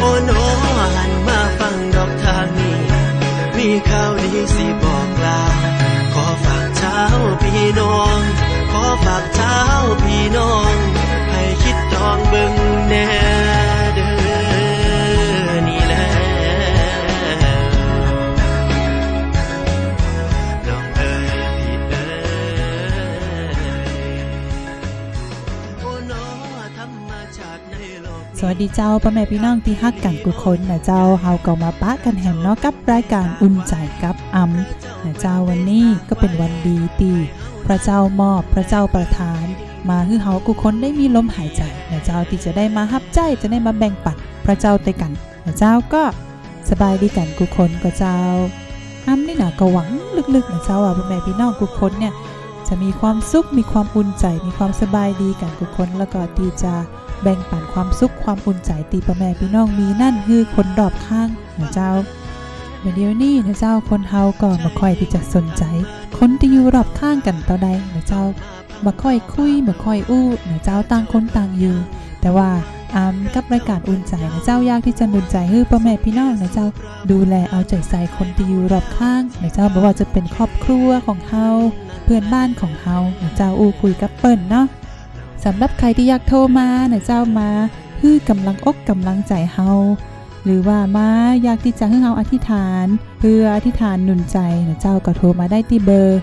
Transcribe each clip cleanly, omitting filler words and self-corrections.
โนหันมาฟังดอกทางนี้มีข่าวดีสิบอกลาขอฝากเช้าพี่น้องขอฝากเช้าพี่น้องให้คิดจองเบิ่งแน่เด้อนี่แหละน้องเอ๋ยพี่เอ๋ยโอ้โนธรรมชาติในโลกสวัสดีเจ้าพ่อแม่พี่น้องที่ฮักกันทุกคนนะเจ้าเฮาก็มาปะกันแห่งเนาะกับรายการอุ่นใจกับอำนะเจ้าวันนี้ก็เป็นวันดีที่พระเจ้ามอบพระเจ้าประทานมาให้เฮาทุกคนได้มีลมหายใจนะเจ้าที่จะได้มาฮับใจจะได้มาแบ่งปันพระเจ้าด้วยกันนะเจ้าก็สบายดีกันทุกคนก็เจ้าอำนี่น่ะก็หวังลึกๆนะเจ้าว่าพ่อแม่พี่น้องทุกคนเนี่ยจะมีความสุขมีความอุ่นใจมีความสบายดีกันทุกคนแล้วก็ที่จะแบ่งปันความสุขความอุ่นใจตีพ่อแม่พี่น้องมีนั่นคือคนรอบข้างนะเจ้าเดี๋ยวนี้นะเจ้าคนเฮาก็มาค่อยที่จะสนใจคนที่อยู่รอบข้างกันต่อใดนะเจ้ามาค่อยคุยมาค่อยอู้นะเจ้าต่างคนต่างอยู่แต่ว่ากับรายการอุ่นใจนะเจ้าอยากที่จะหนุนใจให้พ่อแม่พี่น้องนะเจ้าดูแลเอาใจใส่คนที่อยู่รอบข้างนะเจ้าไม่ว่าจะเป็นครอบครัวของเฮาเพื่อนบ้านของเฮานะเจ้าอู้คุยกับเปิ้นเนาะสำหรับใครที่อยากโทรมานะเจ้ามาฮื้อกำลังอกกำลังใจเฮาหรือว่ามาอยากที่จะให้เฮาอธิษฐานเพื่ออธิษฐานหนุนใจนะเจ้าก็โทรมาได้ที่เบอร์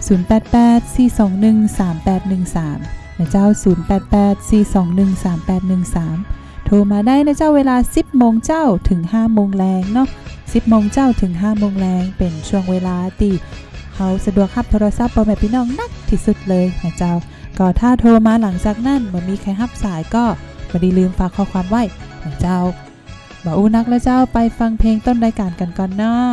0884213813นะเจ้า0884213813โทรมาได้นะเจ้าเวลา 10:00 นเจ้าถึง 5:00 นแลงเนาะ 10:00 นเจ้าถึง 5:00 นแลงเป็นช่วงเวลาที่เฮาสะดวกรับโทรศัพท์พ่อแม่พี่น้องนักที่สุดเลยนะเจ้าก็ถ้าโทรมาหลังจากนั้นบ่มีใครรับสายก็บ่ได้ลืมฝากข้อความไว้นะเจ้าบ่อู้นักแล้วเจ้าไปฟังเพลงต้นรายการกันก่อนเนาะ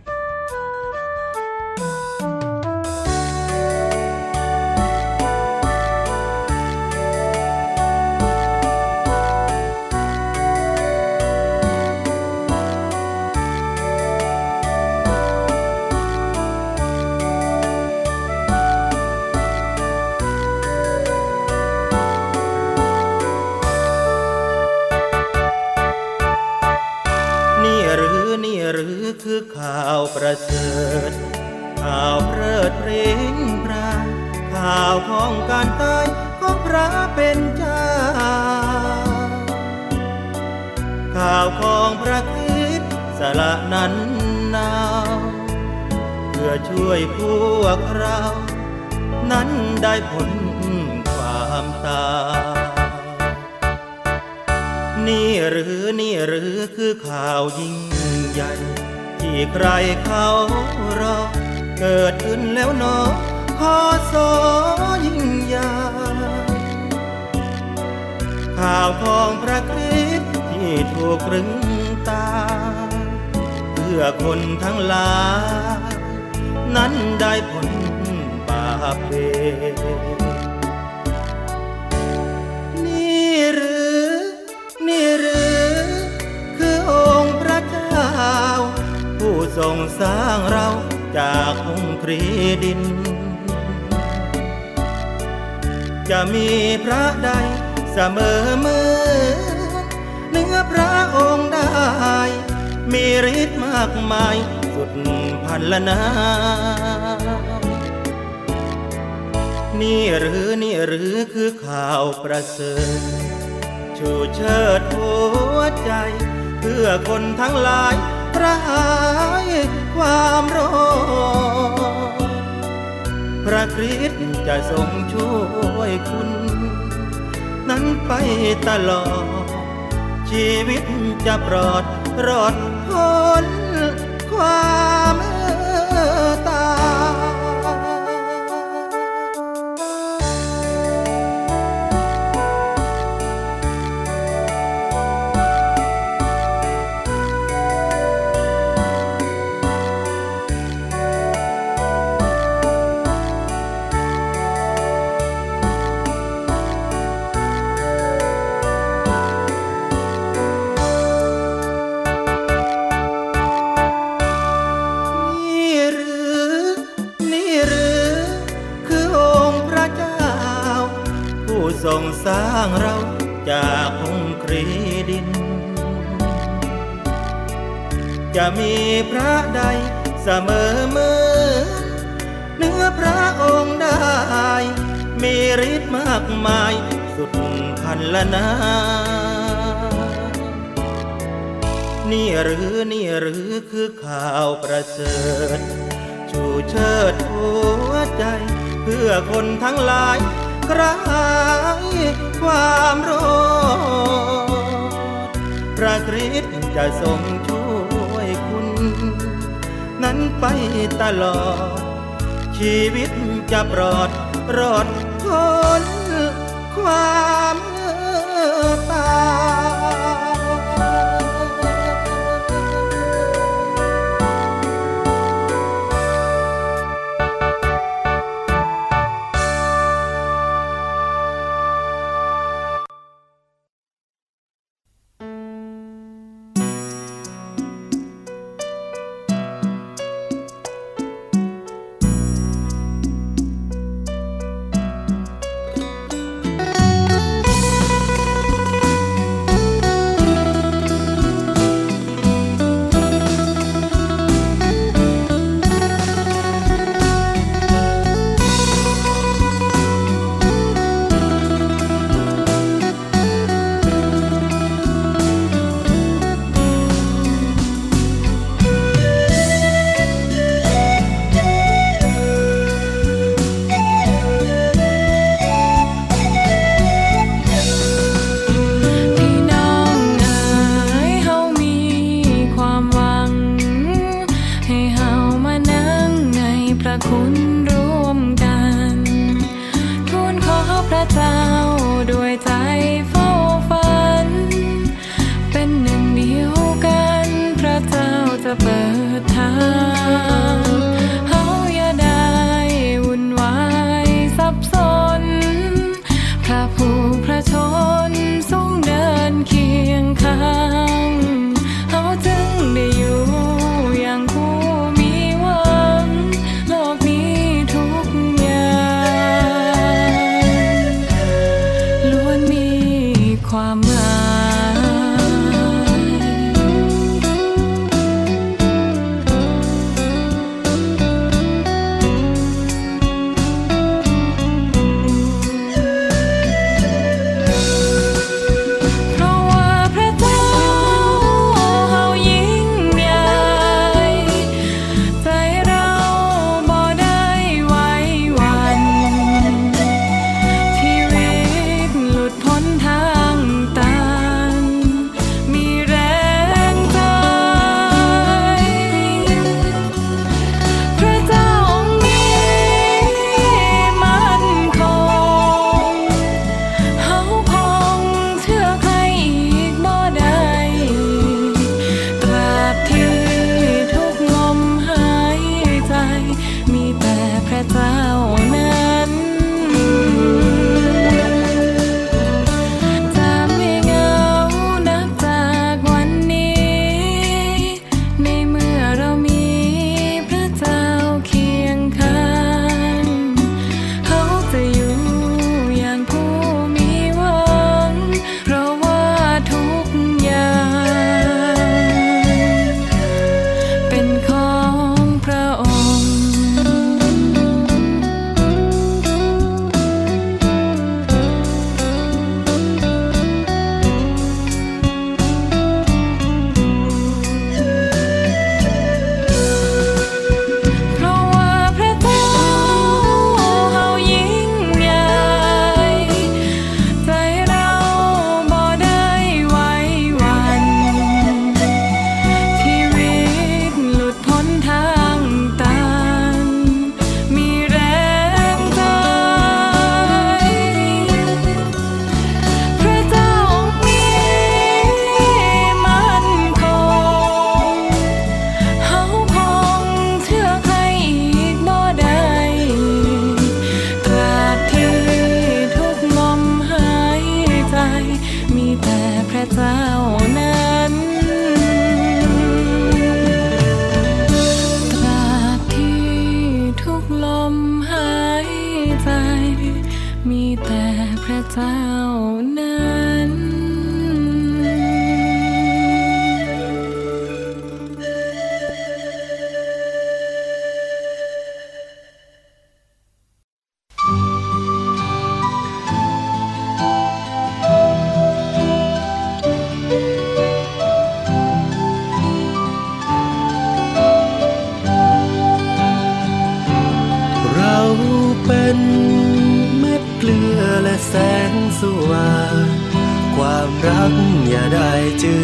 คือข่าวประเสริฐข่าวเพลิดเพลงพระข่าวของการตายของพระเป็นเจ้าข่าวของพระคริสต์สละนั้นนาเพื่อช่วยพวกเรานั้นได้ผลความตายนี่หรือคือข่าวยิ่งใหญ่ที่ใครเขารอเกิดขึ้นแล้วเนาะขอสอยิ่งใหญ่ข่าวของพระคริสต์ที่ถูกตรึงตาเพื่อคนทั้งหลายนั้นได้ผลบาปเวรนี่หรือคือองค์พระเจ้าผู้ทรงสร้างเราจากองค์ครีดินจะมีพระใดเสมอมือเหนือพระองค์ได้มีฤทธิ์มากมายสุดพันละนานี่หรือคือข่าวประเสริฐชูเชิดหัวใจเพื่อคนทั้งหลายระหายความร้อนพระคริสต์จะทรงช่วยคุณนั้นไปตลอดชีวิตจะปลอดพ้นความตายทรงสร้างเราจากองค์ครีดินจะมีพระใดเสมอเหมือนเนื้อพระองค์ได้มีฤทธิ์มากมายสุดพันละนานี่หรือคือข่าวประเสริฐชูเชิดหัวใจเพื่อคนทั้งหลายกระหายความโรธพระคริสต์จะทรงช่วยคุณนั้นไปตลอดชีวิตจะปลอดรอดพ้นความตาย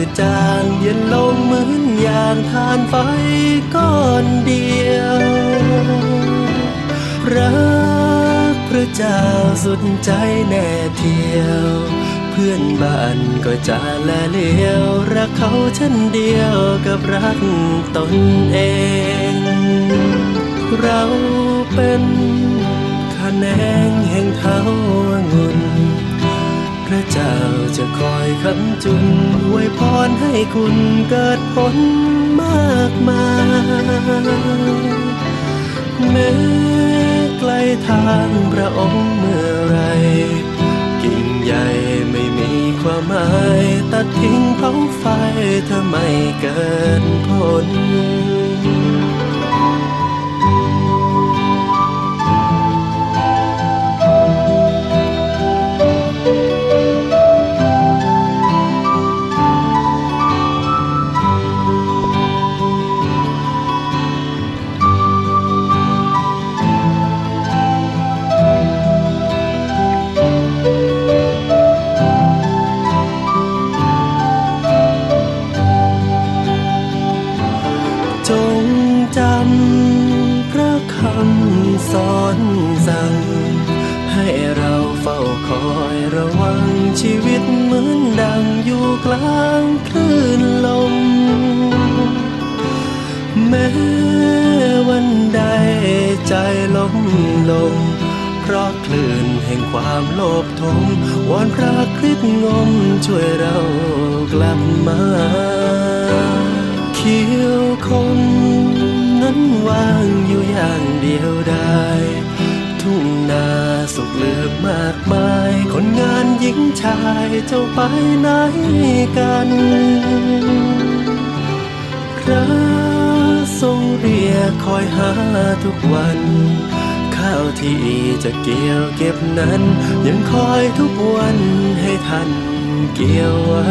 จางเย็นลงเหมือนอย่างทานไฟก้อนเดียวรักพระเจ้าสุดใจแน่เทียวเพื่อนบ้านก็จะแลเลี้ยวรักเขาเช่นเดียวกับรักตนเองเราเป็นขแนงแห่งเท้าองุ่นพระเจ้าจะคอยค้ำจุนอวยพรให้คุณเกิดผลมากมายแม้ไกลทางพระองค์เมื่อไรกิ่งใหญ่ไม่มีความหมายตัดทิ้งเผาไฟเธอไม่เกิดผลสอนสั่งให้เราเฝ้าคอยระวังชีวิตเหมือนดังอยู่กลางคลื่นลมแม้วันใดใจล้มลงเพราะคลื่นแห่งความโลภทมวอนพระคริสต์งมช่วยเรากลับมาเขียวคมนั้นวางอยู่อย่างเดียวดายทุ่งนาสุกเหลืองมากมายคนงานหญิงชายเจ้าไปไหนกันพระทรงเรียกคอยหาทุกวันข้าวที่จะเกี่ยวเก็บนั้นยังคอยทุกวันให้ท่านเกี่ยวไว้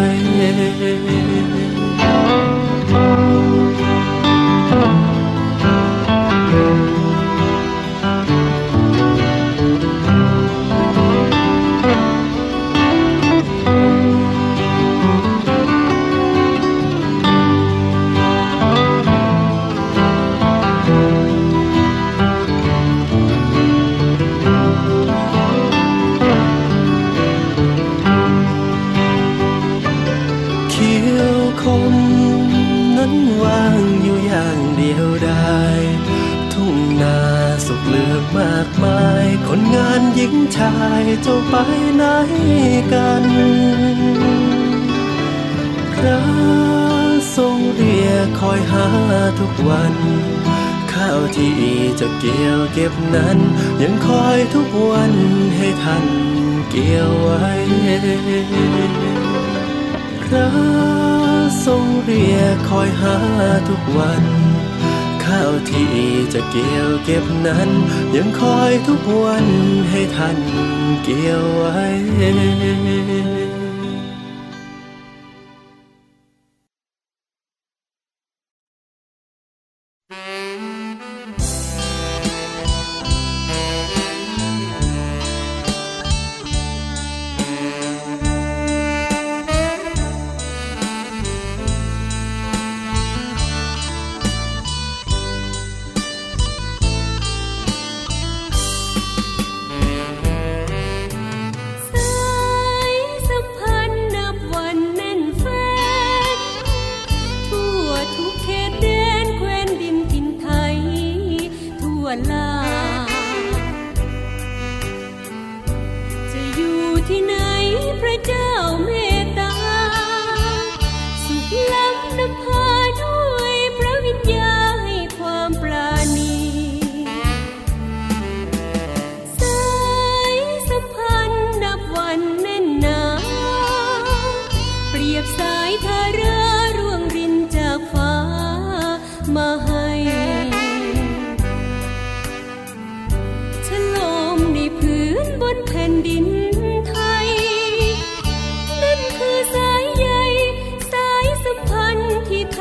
มากมายคนงานหญิงชายเจ้าไปไหนกันพระทรงเรียกคอยหาทุกวันข้าวที่จะเกี่ยวเก็บนั้นยังคอยทุกวันให้ท่านเกี่ยวไว้พระทรงเรียกคอยหาทุกวันข้าวที่จะเกี่ยวเก็บนั้นยังคอยทุกวันให้ท่านเกี่ยวไว้ที่ท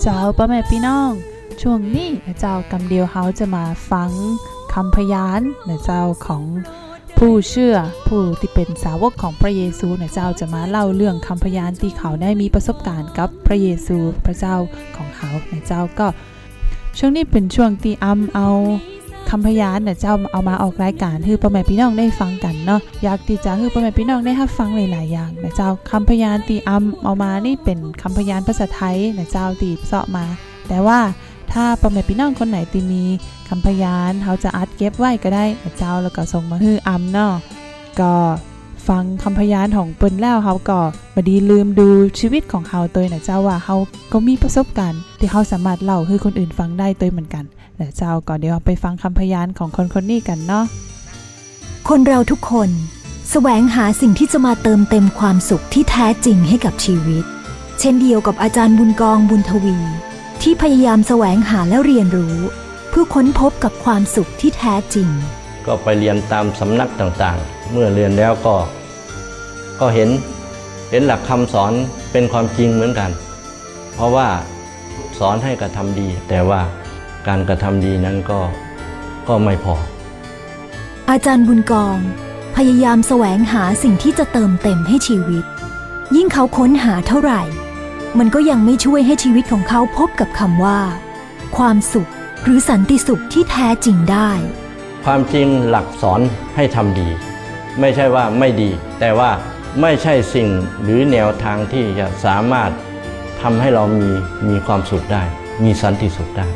เจ้าพ่อแม่พี่น้องช่วงนี้เจ้ากำเดียวเฮาจะมาฟังคำพยานเจ้าของผู้เชื่อผู้ที่เป็นสาวกของพระเยซูเจ้าจะมาเล่าเรื่องคำพยานที่เขาได้มีประสบการณ์กับพระเยซูพระเจ้าของเขาเจ้าก็ช่วงนี้เป็นช่วงที่เอาคำพยานเจ้าเอามาออกรายการให้พ่อแม่พี่น้องได้ฟังกันเนาะอยากที่จะให้พ่อแม่พี่น้องได้รับฟังหลายๆอย่างเจ้าคำพยานที่เอามานี่เป็นคำพยานภาษาไทยเจ้าที่เสาะมาแต่ว่าถ้าพ่อแม่พี่น้องคนไหนที่มีคำพยานเขาจะอัดเก็บไว้ก็ได้เจ้าแล้วก็ส่งมาให้เนาะก็ฟังคำพยานของเปิ้นแล้วเขาก็บ่ดีลืมดูชีวิตของเขาตัวเจ้าว่าเขาก็มีประสบการณ์ที่เขาสามารถเล่าให้คนอื่นฟังได้ตัวเหมือนกันเจ้าก็เดี๋ยวไปฟังคำพยานของคนนี้กันเนาะคนเราทุกคนแสวงหาสิ่งที่จะมาเติมเต็มความสุขที่แท้จริงให้กับชีวิตเช่นเดียวกับอาจารย์บุญกองบุญทวีที่พยายามแสวงหาและเรียนรู้เพื่อค้นพบกับความสุขที่แท้จริงก็ไปเรียนตามสำนักต่างๆเมื่อเรียนแล้วก็เห็นหลักคำสอนเป็นความจริงเหมือนกันเพราะว่าสอนให้กระทำดีแต่ว่าการกระทำดีนั้นก็ไม่พออาจารย์บุญกองพยายามแสวงหาสิ่งที่จะเติมเต็มให้ชีวิตยิ่งเขาค้นหาเท่าไหร่มันก็ยังไม่ช่วยให้ชีวิตของเขาพบกับคำว่าความสุขหรือสันติสุขที่แท้จริงได้ความจริงหลักสอนให้ทำดีไม่ใช่ว่าไม่ดีแต่ว่าไม่ใช่สิ่งหรือแนวทางที่จะสามารถทำให้เรามีความสุขได้มีสันติสุขได้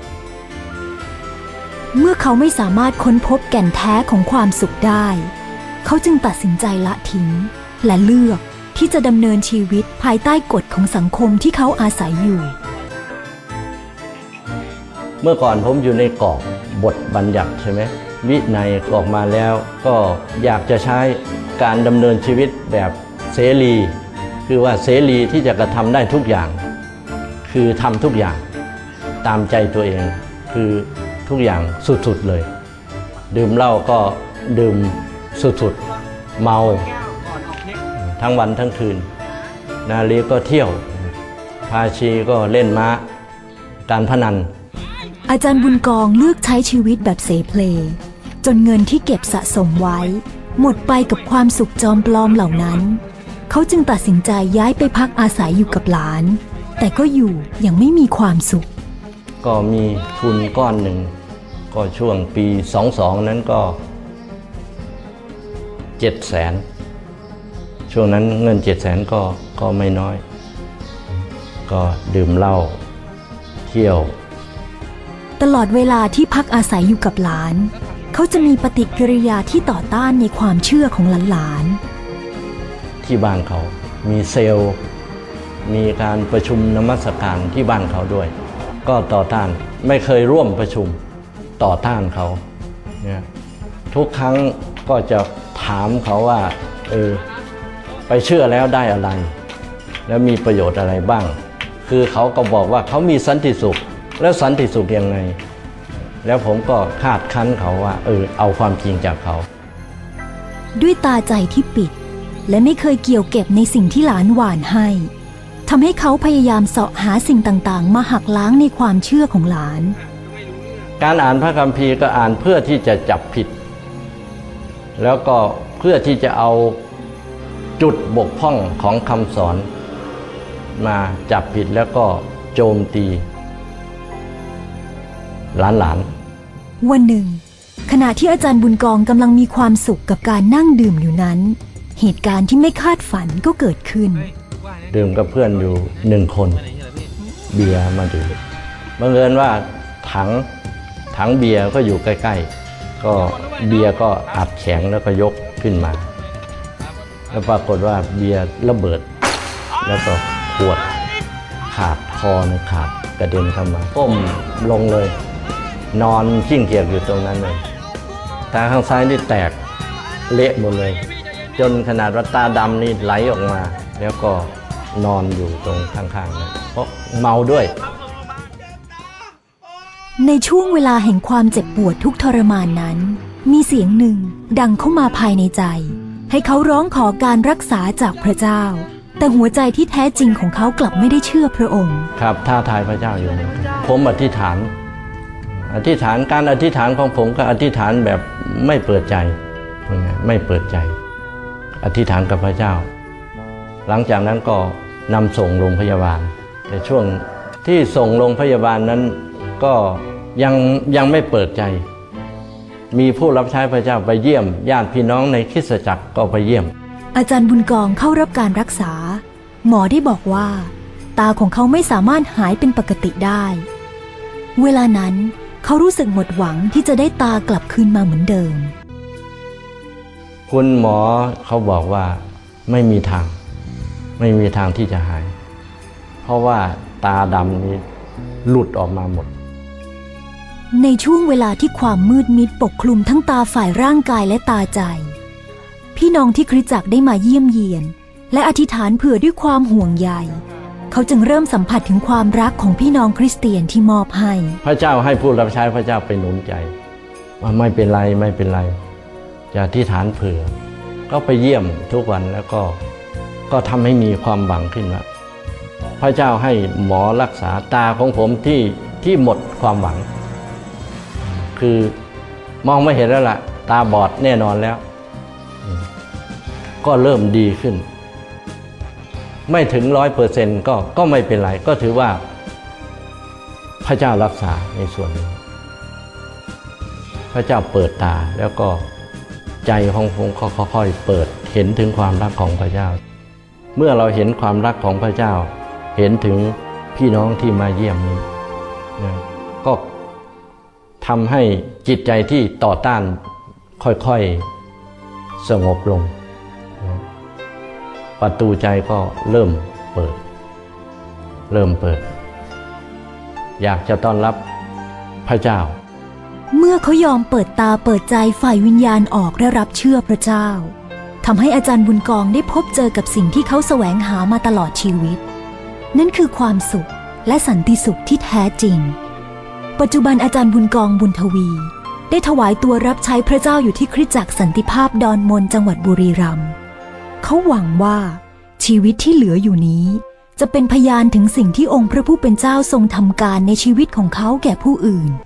เมื่อเขาไม่สามารถค้นพบแก่นแท้ของความสุขได้เขาจึงตัดสินใจละทิ้งและเลือกที่จะดำเนินชีวิตภายใต้กฎของสังคมที่เขาอาศัยอยู่เมื่อก่อนผมอยู่ในกรอบบทบัญญัติใช่ไหมวินัยออกมาแล้วก็อยากจะใช้การดำเนินชีวิตแบบเสรีคือว่าเสรีที่จะกระทำได้ทุกอย่างคือทำทุกอย่างตามใจตัวเองคือทุกอย่างสุดๆเลยดื่มเหล้าก็ดื่มสุดๆเมาทั้งวันทั้งคืนนาลีก็เที่ยวพาชีก็เล่นม้าการพนันอาจารย์บุญกองเลือกใช้ชีวิตแบบเสเพลจนเงินที่เก็บสะสมไว้หมดไปกับความสุขจอมปลอมเหล่านั้นเขาจึงตัดสินใจย้ายไปพักอาศัยอยู่กับหลานแต่ก็อยู่ยังไม่มีความสุขก็มีทุนก้อนหนึ่งก็ช่วงปี22นั้นก็700,000ช่วงนั้นเงิน700,000ก็ไม่น้อยก็ดื่มเหล้าเที่ยวตลอดเวลาที่พักอาศัยอยู่กับหลานเขาจะมีปฏิกิริยาที่ต่อต้านในความเชื่อของหลานๆที่บ้านเขามีเซลล์มีการประชุมนมัสการที่บ้านเขาด้วยก็ต่อต้านไม่เคยร่วมประชุมต่อต้านเขาเนี่ยทุกครั้งก็จะถามเขาว่าไปเชื่อแล้วได้อะไรแล้วมีประโยชน์อะไรบ้างคือเขาก็บอกว่าเขามีสันติสุขแล้วสันติสุขยังไงแล้วผมก็คาดคั้นเขาว่าเอาความจริงจากเขาด้วยตาใจที่ปิดและไม่เคยเกี่ยวเก็บในสิ่งที่หลานหว่านให้ทำให้เขาพยายามเสาะหาสิ่งต่างๆมาหักล้างในความเชื่อของหลานการอ่านพระคัมภีร์ก็อ่านเพื่อที่จะจับผิดแล้วก็เพื่อที่จะเอาจุดบกพร่องของคำสอนมาจับผิดแล้วก็โจมตีหลานวันหนึ่งขณะที่อาจารย์บุญกองกำลังมีความสุขกับการนั่งดื่มอยู่นั้นเหตุการณ์ที่ไม่คาดฝันก็เกิดขึ้นดื่มกับเพื่อนอยู่1คนเบียร์มาดื่มบังเอิญว่าถังเบียร์ก็อยู่ใกล้ๆก็เบียร์ก็อัดแข็งแล้วก็ยกขึ้นมาแล้วปรากฏว่าเบียร์ระเบิดแล้วก็ขวดขาดคอขาดกระเด็นเข้ามาก้มลงเลยนอนกิ้งเกียจอยู่ตรงนั้นเลยตาข้างซ้ายนี่แตกเละหมดเลยจนขนาดว่าตาดำนี่ไหลออกมาแล้วก็นอนอยู่ตรงข้างๆนั้นเพราะเมาด้วยในช่วงเวลาแห่งความเจ็บปวดทุกทรมานนั้นมีเสียงหนึ่งดังเข้ามาภายในใจให้เขาร้องขอการรักษาจากพระเจ้าแต่หัวใจที่แท้จริงของเขากลับไม่ได้เชื่อพระองค์ครับท้าทายพระเจ้าอยู่ผมอธิษฐานการอธิษฐานของผมก็อธิษฐานแบบไม่เปิดใจไม่เปิดใจอธิษฐานกับพระเจ้าหลังจากนั้นก็นำส่งโรงพยาบาลแต่ช่วงที่ส่งโรงพยาบาลนั้นก็ยังไม่เปิดใจมีผู้รับใช้พระเจ้าไปเยี่ยมญาติพี่น้องในคริสตจักรก็ไปเยี่ยมอาจารย์บุญกองเข้ารับการรักษาหมอได้บอกว่าตาของเขาไม่สามารถหายเป็นปกติได้เวลานั้นเขารู้สึกหมดหวังที่จะได้ตากลับคืนมาเหมือนเดิมคุณหมอเขาบอกว่าไม่มีทางที่จะหายเพราะว่าตาดำนี้หลุดออกมาหมดในช่วงเวลาที่ความมืดมิดปกคลุมทั้งตาฝ่ายร่างกายและตาใจพี่น้องที่คริสตจักรได้มาเยี่ยมเยียนและอธิษฐานเผื่อด้วยความห่วงใยเขาจึงเริ่มสัมผัสถึงความรักของพี่น้องคริสเตียนที่มอบให้พระเจ้าให้ผู้รับใช้พระเจ้าไปหนุนใจว่าไม่เป็นไรจะอธิษฐานเผื่อก็ไปเยี่ยมทุกวันแล้วก็ทำให้มีความหวังขึ้นว่าพระเจ้าให้หมอรักษาตาของผมที่หมดความหวังคือมองไม่เห็นแล้วล่ะตาบอดแน่นอนแล้วก็เริ่มดีขึ้นไม่ถึง 100% ก็ไม่เป็นไรก็ถือว่าพระเจ้ารักษาในส่วนนี้พระเจ้าเปิดตาแล้วก็ใจของผมก็ค่อยๆเปิดเห็นถึงความรักของพระเจ้าเมื่อเราเห็นความรักของพระเจ้าเห็นถึงพี่น้องที่มาเยี่ยมนี้ก็ทำให้จิตใจที่ต่อต้านค่อยๆสงบลงประตูใจก็เริ่มเปิดอยากจะต้อนรับพระเจ้าเมื่อเขายอมเปิดตาเปิดใจฝ่ายวิญญาณออกและรับเชื่อพระเจ้าทำให้อาจารย์บุญกองได้พบเจอกับสิ่งที่เขาแสวงหามาตลอดชีวิตนั่นคือความสุขและสันติสุขที่แท้จริงปัจจุบันอาจารย์บุญกองบุญทวีได้ถวายตัวรับใช้พระเจ้าอยู่ที่คริสตจักรสันติภาพดอนมนจังหวัดบุรีรัมย์เขาหวังว่าชีวิตที่เหลืออยู่นี้จะเป็นพยานถึงสิ่งที่องค์พระผู้เป็นเจ้าทรงทำการในชีวิตของเขาแก่ผู้อื่น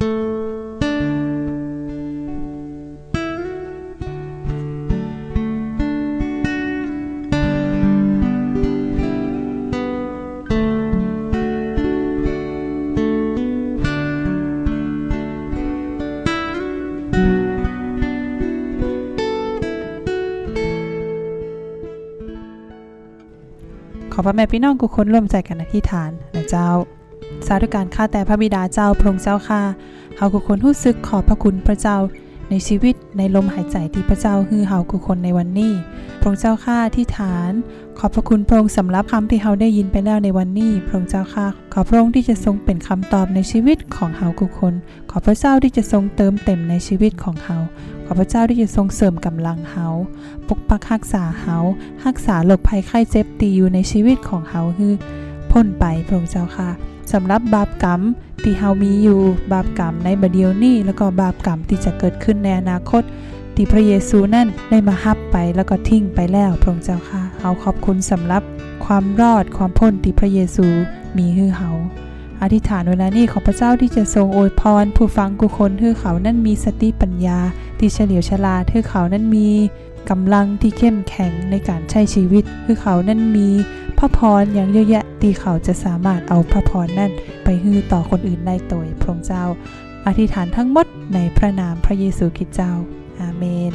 ขอพระแม่พี่น้องทุกคนร่วมใจกันอธิษฐานนะเจ้าสาธุการข้าแต่พระบิดาเจ้าพระองค์เจ้าข้าเฮาทุกคนรู้สึกขอบพระคุณพระเจ้าในชีวิตในลมหายใจที่พระเจ้าให้เฮาทุกคนในวันนี้พระองค์เจ้าข้าอธิษฐานขอบพระคุณพระองค์สำหรับคำที่เฮาได้ยินไปแล้วในวันนี้พระองค์เจ้าข้าขอพระองค์ที่จะทรงเป็นคำตอบในชีวิตของเฮาทุกคนขอพระเจ้าที่จะทรงเติมเต็มในชีวิตของเฮาขอพระเจ้าที่จะทรงเสริมกำลังเฮาปกปักรักษาเฮารักษาโรคภัยไข้เจ็บที่อยู่ในชีวิตของเฮาคือพ้นไปพระองค์เจ้าค่ะสำหรับบาปกรรมที่เฮามีอยู่บาปกรรมในบัดเดี๋ยวนี้แล้วก็บาปกรรมที่จะเกิดขึ้นในอนาคตที่พระเยซูนั่นได้มารับไปแล้วก็ทิ้งไปแล้วพระองค์เจ้าค่ะเฮาขอบคุณสำหรับความรอดความพ้นที่พระเยซูมีให้เฮาอธิษฐานเวลานี้ขอพระเจ้าที่จะทรงอวยพรผู้ฟังทุกคนให้เขานั้นมีสติปัญญาที่เฉลียวฉลาดให้เขานั้นมีกำลังที่เข้มแข็งในการใช้ชีวิตให้เขานั้นมีพระพรอย่างเยอะแยะที่เขาจะสามารถเอาพระพรนั้นไปให้ต่อคนอื่นได้โดยพระองค์เจ้าอธิษฐานทั้งหมดในพระนามพระเยซูคริสต์เจ้าอาเมน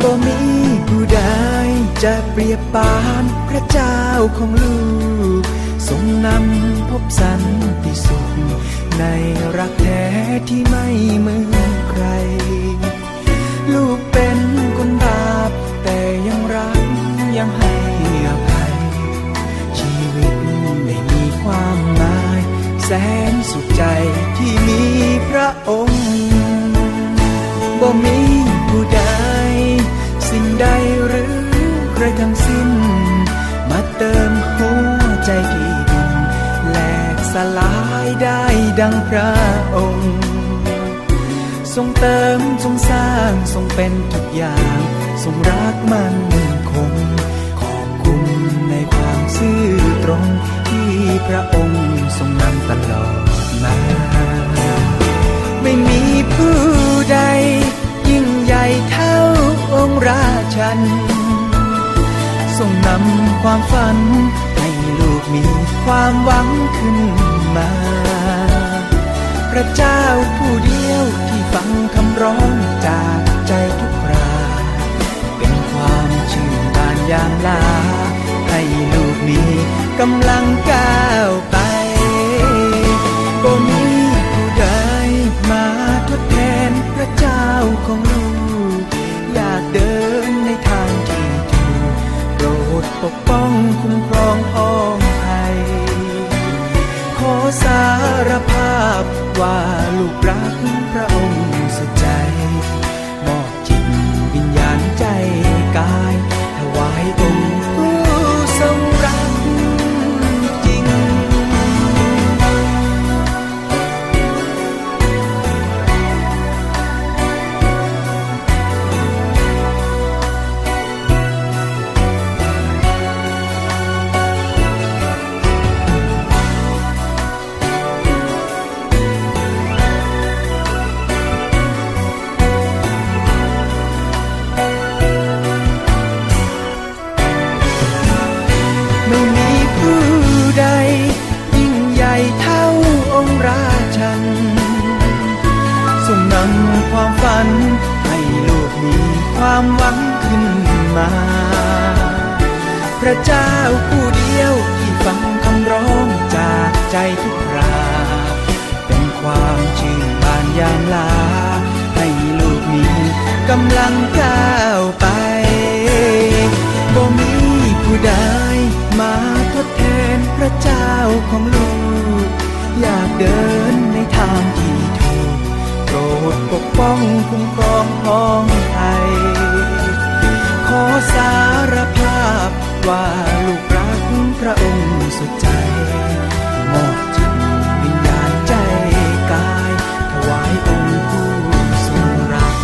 บ่มีผู้ใดจะเปรียบปานพระเจ้าของลูกทรงนำพบสันติสุขในรักแท้ที่ไม่เหมือนใครลูกเป็นคนบาปแต่ยังรักยังให้อภัยชีวิตได้มีความหมายแสนสุขใจที่มีพระองค์บ่มีผู้ใดสิ่งใดหรือใครทั้งสิ้นมาเติมหัวใจที่ดินแหลกสลายได้ดังพระองค์ทรงเติมทรงสร้างทรงเป็นทุกอย่างทรงรักมั่นคงขอบคุณในความซื่อตรงที่พระองค์ทรงนำตลอดมาไม่มีผู้ใดยิ่งใหญ่เท่าองค์ราชันทรงนำความฝันให้ลูกมีความหวังขึ้นมาพระเจ้าผู้เดียวที่ฟังคำร้องจากใจทุกคราเป็นความชื่นบานยามลาให้ลูกมีกำลังก้าวไปบ่มีผู้ใดมาทดแทนพระเจ้าของลูกอยากเดินในทางที่ถูกโปรดปกป้องคุ้มครองพ้องภัยขอสารภาพว่าลูกรักพระองค์สุดใจมอบจิตวิญญาณใจกายถวายองค์ผู้ทรงรักจริงไม่มีผู้ใดยิ่งใหญ่เท่าองค์ราชันทรงนำความฝันให้ลูกมีความหวังขึ้นมาพระเจ้าผู้เดียวที่ฟังคำร้องจากใจทุกคราเป็นความชื่นบานยามลาให้ลูกมีกำลังก้าวไปบ่มีผู้ใดมาทดแทนพระเจ้าของลูกอยากเดินในทางที่ถูกโปรดปกป้องคุ้มครองพ้องไทยขอสารภาพว่าลูกรักพระองค์สุดใจมอบจิตวิญญาณใจกายถวายองค์ผู้ทรงรัก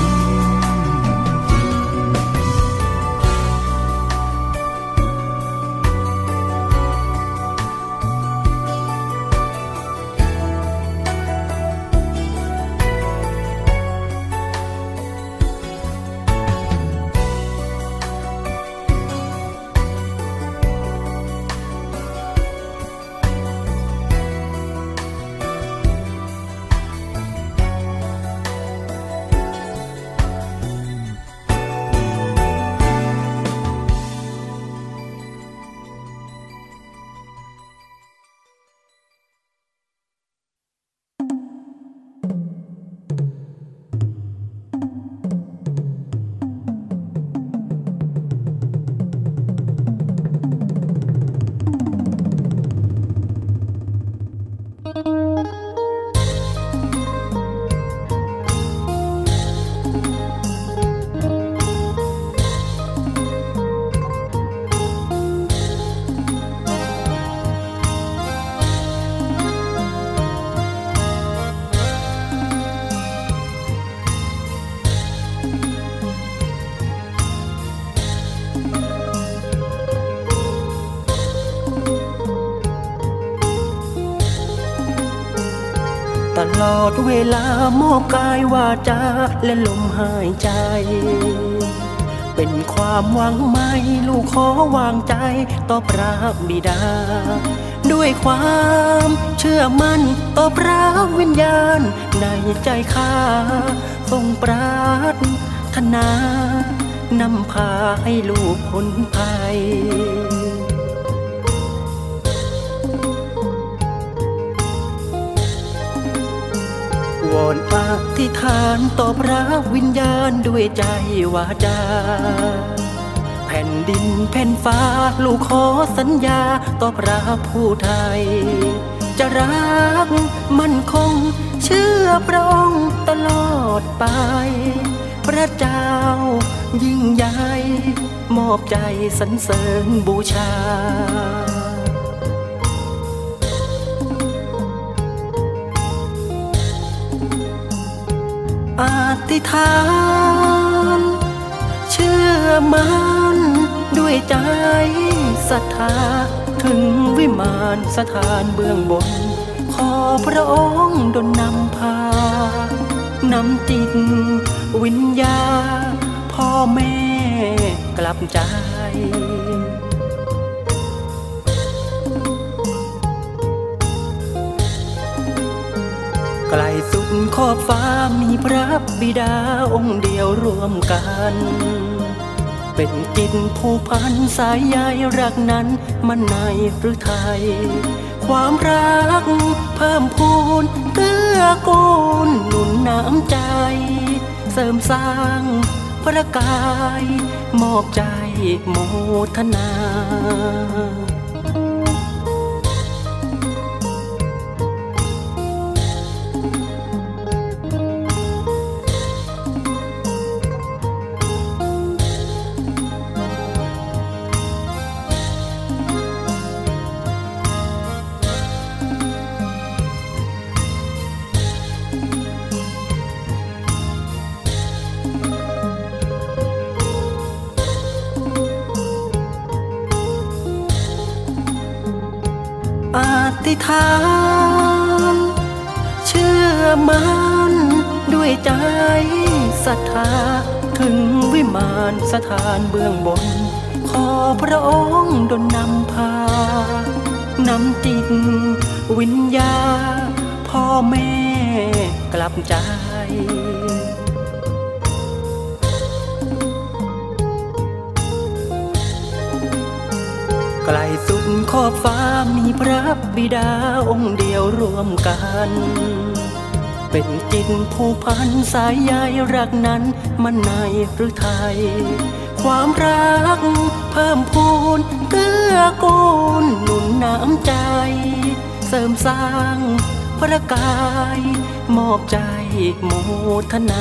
ตลอดเวลามอบกายวาจาและลมหายใจเป็นความหวังไม่ลูกขอวางใจต่อพระบิดาด้วยความเชื่อมั่นต่อพระวิญญาณในใจข้าทรงปรารถนานำพาให้ลูกพ้นภัยวอนอธิษฐานต่อพระวิญญาณด้วยใจวาจาแผ่นดินแผ่นฟ้าลูกขอสัญญาต่อพระผู้ไทยจะรักมั่นคงเชื่อพระองค์ตลอดไปพระเจ้ายิ่งใหญ่มอบใจสรรเสริญบูชาอธิษฐานเชื่อมั่นด้วยใจศรัทธาถึงวิมานสถานเบื้องบนขอพระองค์ดลนำพานำจิตวิญญาณพ่อแม่กลับใจไกลสุดขอบฟ้ามีพระบิดาองค์เดียวรวมกันเป็นจิตผูกพันสายใยรักนั้นมันในพฤทัยความรักเพิ่มพูนเกื้อกูลหนุนน้ำใจเสริมสร้างประกายมอบใจโมทนาอธิษฐานเชื่อมั่นด้วยใจศรัทธาถึงวิมานสถานเบื้องบนขอพระองค์ดลนำพานำจิตวิญญาณพ่อแม่กลับใจไกลสุดขอบฟ้ามีพระบิดาองค์เดียวรวมกันเป็นจิตผูกพันสายใยรักนั้นมันในพฤทัยความรักเพิ่มพูนเกื้อกูลหนุนน้ำใจเสริมสร้างประกายมอบใจโมทนา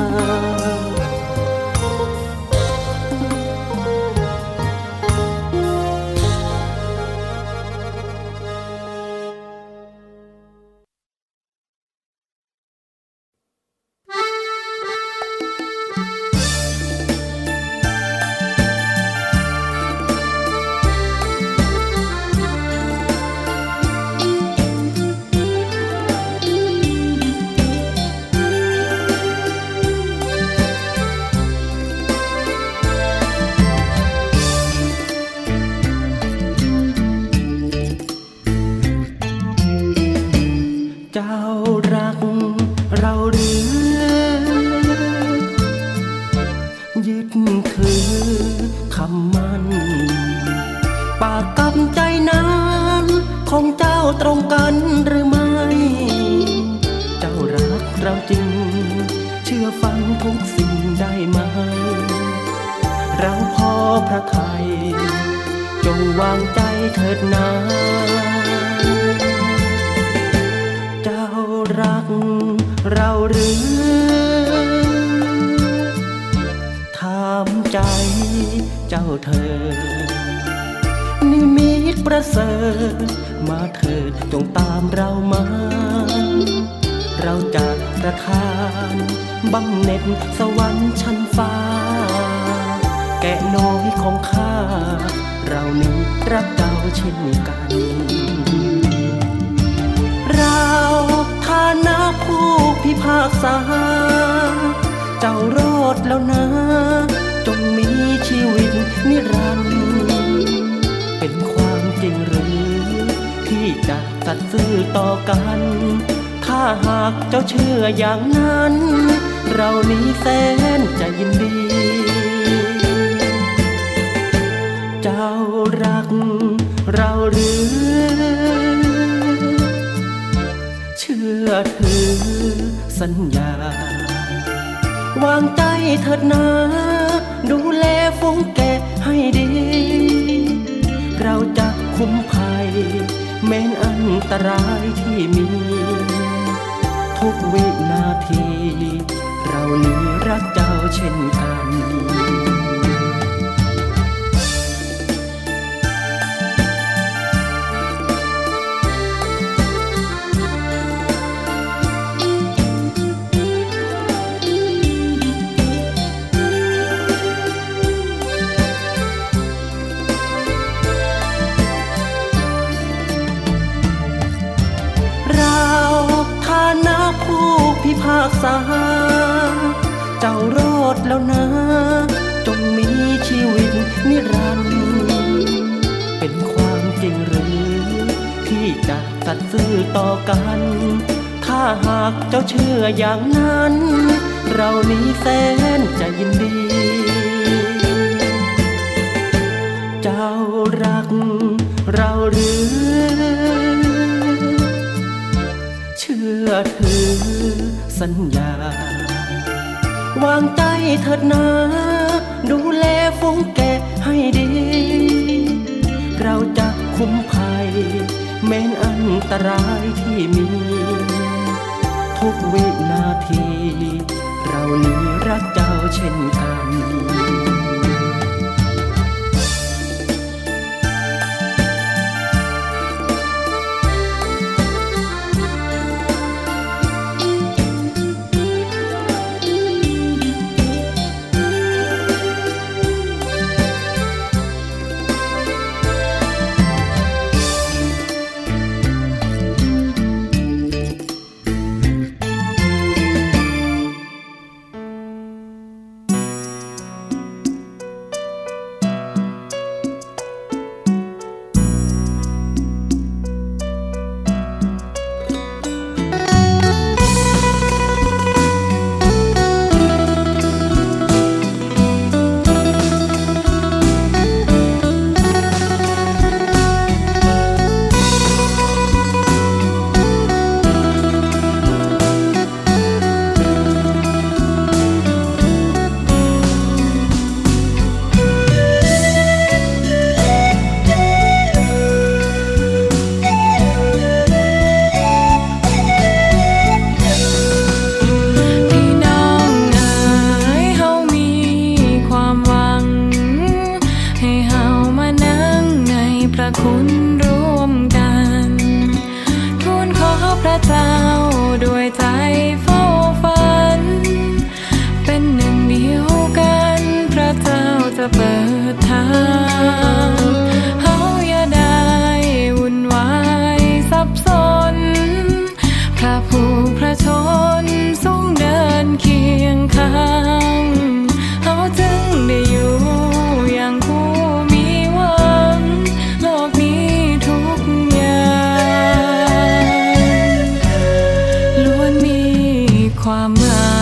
ของเจ้าตรงกันหรือไม่เจ้ารักเราจริงเชื่อฟังทุกสิ่งได้ไหมเราพอพระทัยจงวางใจเถิดนาเจ้ารักเราหรือถามใจเจ้าเธอนิมิตประเสริฐมาเถิดจงตามเรามาเราจะประทานบำเหน็จสวรรค์ชั้นฟ้าแกะน้อยของข้าเรานี้รักเจ้าเช่นกันเราฐานะผู้พิพากษาเจ้ารอดแล้วนะจงมีชีวิตนิรันดร์เป็นความจริงหรือที่จะสัตย์ซื่อต่อกันถ้าหากเจ้าเชื่ออย่างนั้นเรานี้แสนจะยินดีสัญญาวางใจเถิดนาดูแลฝูงแกะให้ดีเราจะคุ้มภัยแม้นอันตรายที่มีทุกวินาทีเรานี้รักเจ้าเช่นกันพิพากษาเจ้ารอดแล้วนะจงมีชีวิตนิรันดร์เป็นความจริงหรือที่จะสัตย์ซื่อต่อกันถ้าหากเจ้าเชื่ออย่างนั้นเรานี้แสนจะยินดีเจ้ารักเราหรือเชื่อถือสัญญาวางใจเถิดนาดูแลฝูงแกะให้ดีเราจะคุ้มภัยแม้นอันตรายที่มีทุกวินาทีเรานี้รักเจ้าเช่นกันคุณร่วมกันทูลขอพระเจ้าด้วยใจเฝ้าฝันเป็นหนึ่งเดียวกันพระเจ้าจะเปิดทางเฮาอย่าได้วุ่นวายสับสนพระผู้พระชนทรงเดินเคียงข้างเฮาจึงได้อยู่อย่างคู่มีหวังโลกนี้ทุกอย่างล้วนมีความหมาย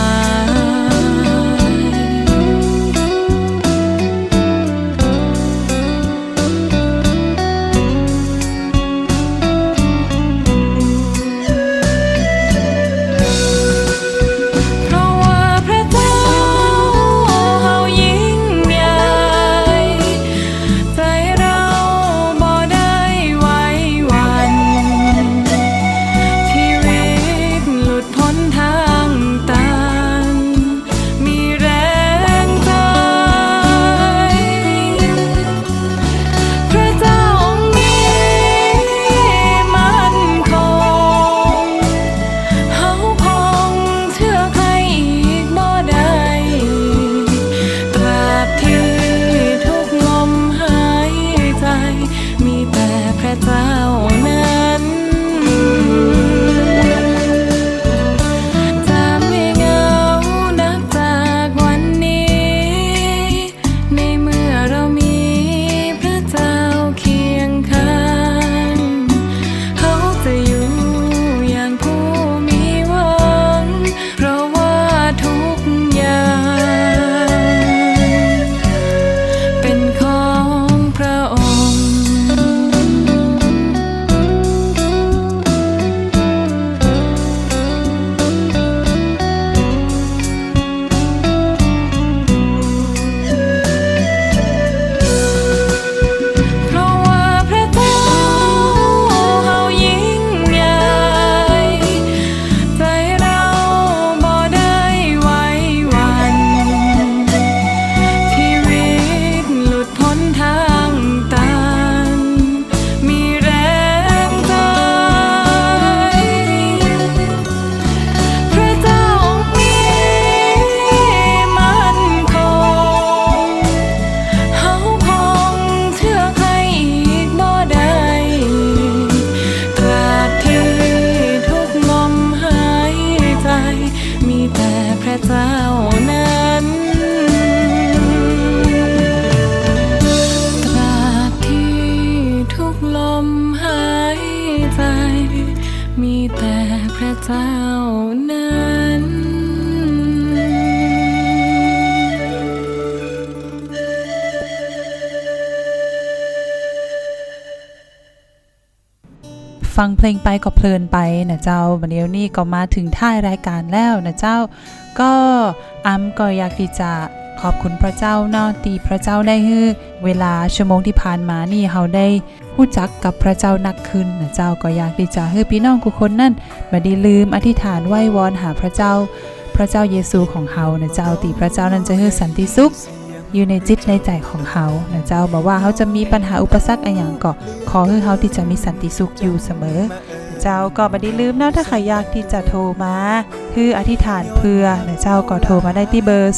ฟังเพลงไปก็เพลินไปนะเจ้าวันนี้นี่ก็มาถึงท้ายรายการแล้วนะเจ้าก็ก็อยากที่จะขอบคุณพระเจ้าเนาะที่พระเจ้าได้ให้เวลาชั่วโมงที่ผ่านมานี่เฮาได้รู้จักกับพระเจ้านักขึ้นนะเจ้าก็อยากที่จะให้พี่น้องทุกคนนั่นบ่ได้ลืมอธิษฐานไหว้วอนหาพระเจ้าเยซูของเฮานะเจ้าที่พระเจ้านั้นจะให้สันติสุขอยู่ในจิตในใจของเฮานะเจ้าบอกว่าเฮาจะมีปัญหาอุปสรรคอะไรอย่างก็ขอให้เฮาที่จะมีสันติสุขอยู่เสมอเจ้าก็บ่ได้ลืมนะถ้าใครอยากที่จะโทรมาคืออธิษฐานเพื่อนะเจ้าก็โทรมาได้ที่เบอร์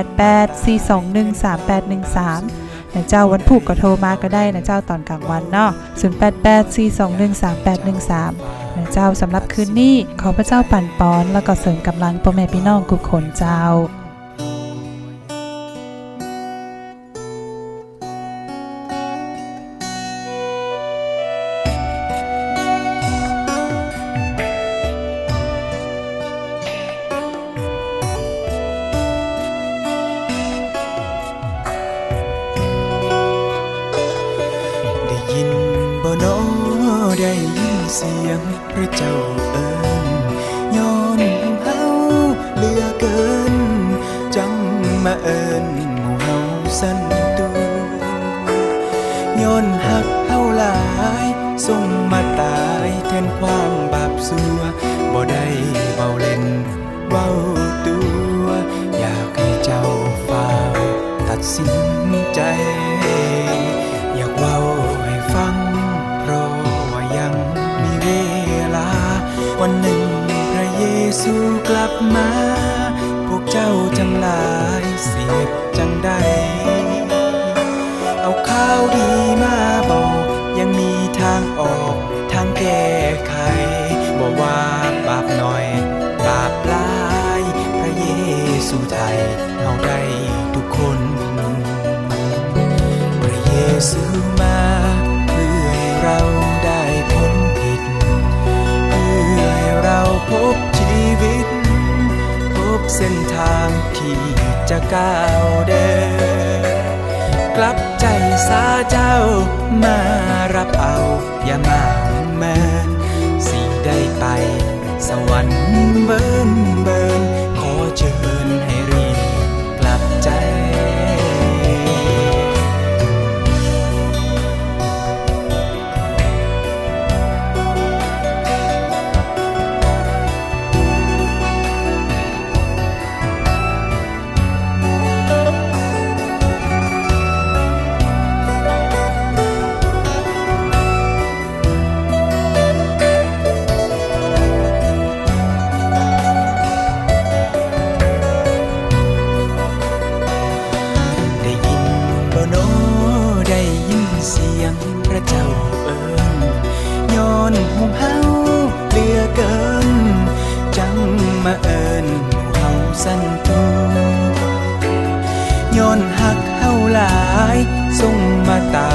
0884213813นะเจ้าวันพุธก็โทรมาก็ได้นะเจ้าตอนกลางวันเนาะ0884213813นะเจ้าสำหรับคืนนี้ขอพระเจ้าปั่นป้อนแล้วก็เสริมกำลังพ่อแม่พี่น้องทุกคนเจ้าได้ยินเสียงพระเจ้าเอิ้นย้อนเฮาเหลือเกินจังมาเอิ้นหมู่เฮาสั่นตูย้อนฮักเฮาหลายส่งมาตายแทนความบาปซัวบ่ได้เว้าเล่นเว้าตัวอยากให้เจ้าฟ้าวตัดสินใจอยากเว้าให้ฟังเพราะมีเวลาวันหนึ่งพระเยซูกลับมาพวกเจ้าทั้งหลายเสียจังใดเอาข่าวดีมาบอกยังมีทางออกทางแก้ไขบอกว่าบาปน้อยบาปหลายพระเยซูไทยเอาได้ทุกคนพระเยซูมาเพื่อให้เราได้พ้นผิดเพื่อให้เราพบชีวิตพบเส้นทางที่จะก้าวเดินกลับใจสาเจ้ามารับเอาอย่ามาเมินสิได้ไปสวรรค์เบิ่นขอเชิญให้รีบกลับใจเสียงพระเจ้าเอิ้นย้อนหมู่เฮาเหลือเกินจังมาเอิ้นหมู่เฮาสั่นตูย้อนฮักเฮาหลายส่งมาตา